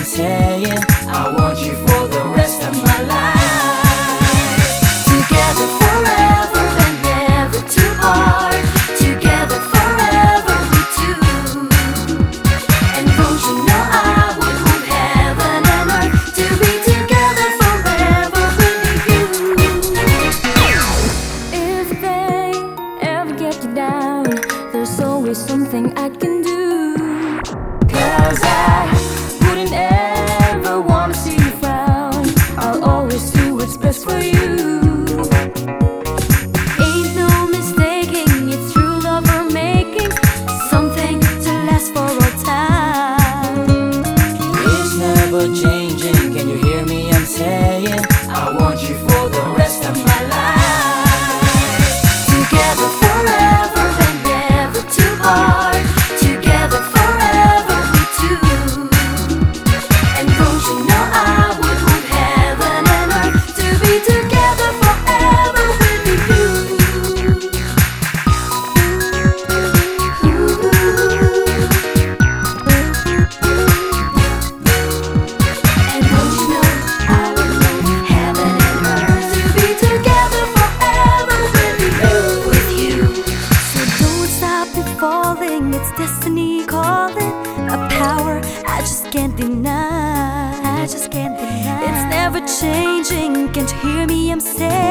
saying I want you for the rest of my life. Together forever and never to part. Together forever we two. And don't you know I would want heaven and earth to be together forever with you. If they ever get you down, there's always something I can do. 'Cause I wouldn't ever wanna see you frown. I'll always do what's best for you. Ain't no mistaking, it's true love we're making, something to last for all time. It's never changing, can you hear me? I'm saying I want you for the rest of my life. Together forever and never to part. Together forever we two. And don't you know I would want heaven and earth to be together forever with you. And don't you know I would want heaven and earth to be together forever with you. So don't stop it falling, it's destiny calling. A power I just can't deny. It's never changing, can't you hear me? I'm saying